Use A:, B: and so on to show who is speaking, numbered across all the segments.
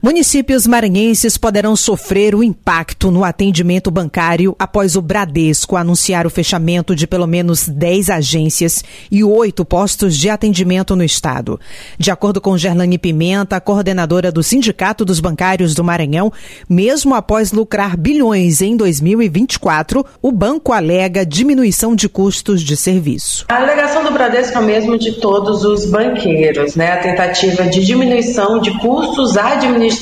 A: Municípios maranhenses poderão sofrer o impacto no atendimento bancário após o Bradesco anunciar o fechamento de pelo menos 10 agências e 8 postos de atendimento no estado. De acordo com Gerlane Pimenta, coordenadora do Sindicato dos Bancários do Maranhão, mesmo após lucrar bilhões em 2024, o banco alega diminuição de custos de serviço.
B: A alegação do Bradesco é mesmo de todos os banqueiros, a tentativa de diminuição de custos administrativos,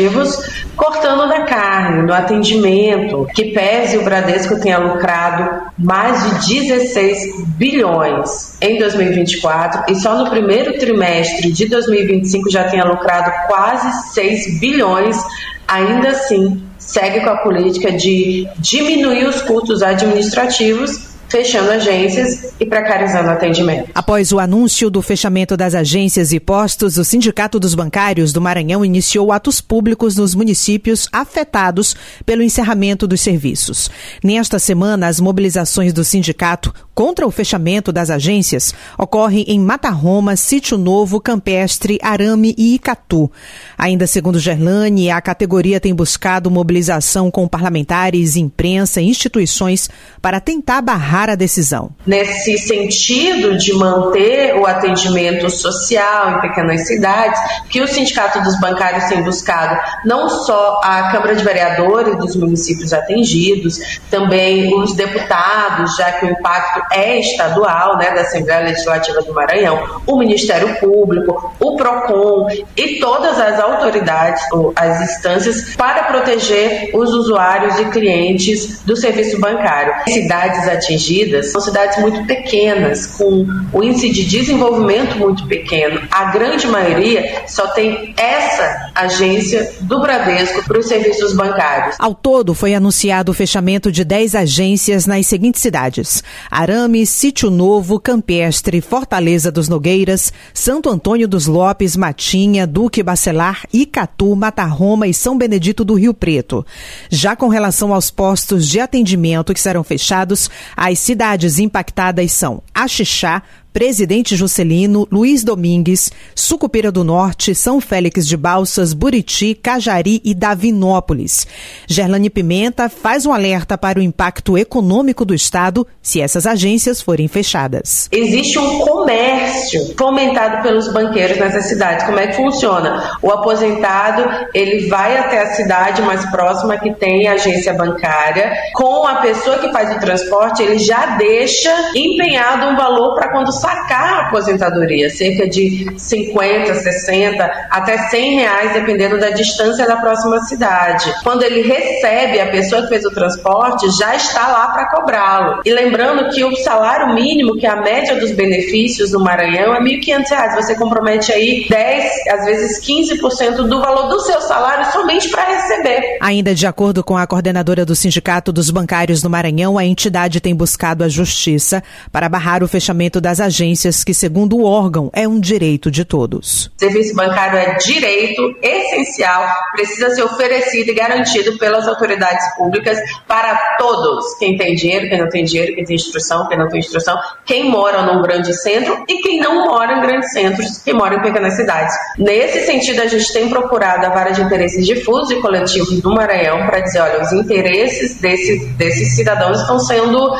B: cortando na carne, no atendimento, que pese o Bradesco tenha lucrado mais de 16 bilhões em 2024 e só no primeiro trimestre de 2025 já tenha lucrado quase 6 bilhões, ainda assim segue com a política de diminuir os custos administrativos, fechando agências e precarizando o atendimento.
A: Após o anúncio do fechamento das agências e postos, o Sindicato dos Bancários do Maranhão iniciou atos públicos nos municípios afetados pelo encerramento dos serviços. Nesta semana, as mobilizações do sindicato contra o fechamento das agências ocorrem em Mata Roma, Sítio Novo, Campestre, Arame e Icatu. Ainda segundo Gerlane, a categoria tem buscado mobilização com parlamentares, imprensa e instituições para tentar barrar a decisão.
B: Nesse sentido de manter o atendimento social em pequenas cidades, que o Sindicato dos Bancários tem buscado não só a Câmara de Vereadores dos municípios atingidos, também os deputados, já que o impacto é estadual, da Assembleia Legislativa do Maranhão, o Ministério Público, o PROCON e todas as autoridades, ou as instâncias, para proteger os usuários e clientes do serviço bancário. Cidades atingidas são cidades muito pequenas, com o índice de desenvolvimento muito pequeno. A grande maioria só tem essa agência do Bradesco para os serviços bancários.
A: Ao todo, foi anunciado o fechamento de 10 agências nas seguintes cidades: Arame, Sítio Novo, Campestre, Fortaleza dos Nogueiras, Santo Antônio dos Lopes, Matinha, Duque Bacelar, Icatu, Mata Roma e São Benedito do Rio Preto. Já com relação aos postos de atendimento que serão fechados, as cidades impactadas são Axixá, Presidente Juscelino, Luiz Domingues, Sucupira do Norte, São Félix de Balsas, Buriti, Cajari e Davinópolis. Gerlane Pimenta faz um alerta para o impacto econômico do estado se essas agências forem fechadas.
B: Existe um comércio fomentado pelos banqueiros nessas cidades. Como é que funciona? O aposentado, ele vai até a cidade mais próxima que tem agência bancária. Com a pessoa que faz o transporte, ele já deixa empenhado um valor para quando sacar a aposentadoria, cerca de 50, 60, até 100 reais, dependendo da distância da próxima cidade. Quando ele recebe, a pessoa que fez o transporte já está lá para cobrá-lo. E lembrando que o salário mínimo, que é a média dos benefícios no Maranhão, é R$ 1.500. Você compromete aí 10, às vezes 15% do valor do seu salário somente para receber.
A: Ainda de acordo com a coordenadora do Sindicato dos Bancários no Maranhão, a entidade tem buscado a justiça para barrar o fechamento das agências que, segundo o órgão, é um direito de todos.
B: O serviço bancário é direito essencial, precisa ser oferecido e garantido pelas autoridades públicas para todos. Quem tem dinheiro, quem não tem dinheiro, quem tem instrução, quem não tem instrução, quem mora num grande centro e quem não mora em grandes centros, quem mora em pequenas cidades. Nesse sentido, a gente tem procurado a Vara de Interesses Difusos e Coletivos do Maranhão para dizer, olha, os interesses desses cidadãos estão sendo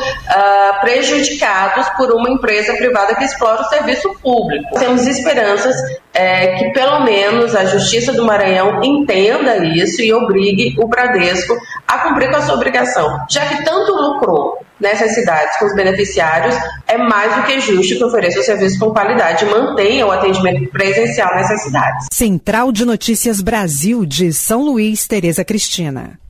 B: prejudicados por uma empresa privada que explora o serviço público. Temos esperanças que pelo menos a Justiça do Maranhão entenda isso e obrigue o Bradesco a cumprir com a sua obrigação. Já que tanto lucrou nessas cidades com os beneficiários, é mais do que justo que ofereça o serviço com qualidade e mantenha o atendimento presencial nessas cidades.
A: Central de Notícias Brasil de São Luís, Tereza Cristina.